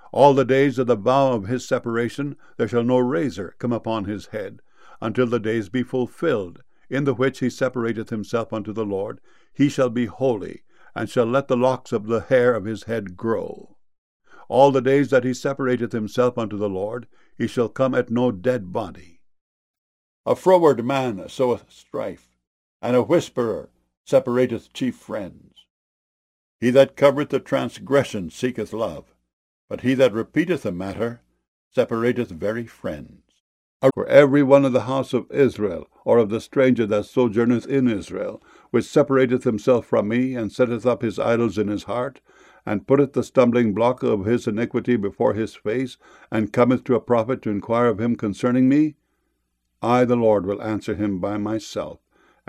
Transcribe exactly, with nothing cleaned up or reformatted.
All the days of the vow of his separation there shall no razor come upon his head, until the days be fulfilled, in the which he separateth himself unto the Lord. He shall be holy, and shall let the locks of the hair of his head grow. All the days that he separateth himself unto the Lord, he shall come at no dead body. A froward man soweth strife, and a whisperer separateth chief friends. He that covereth a transgression seeketh love, but he that repeateth a matter separateth very friends. For every one of the house of Israel, or of the stranger that sojourneth in Israel, which separateth himself from me, and setteth up his idols in his heart, and putteth the stumbling block of his iniquity before his face, and cometh to a prophet to inquire of him concerning me, I the Lord will answer him by myself,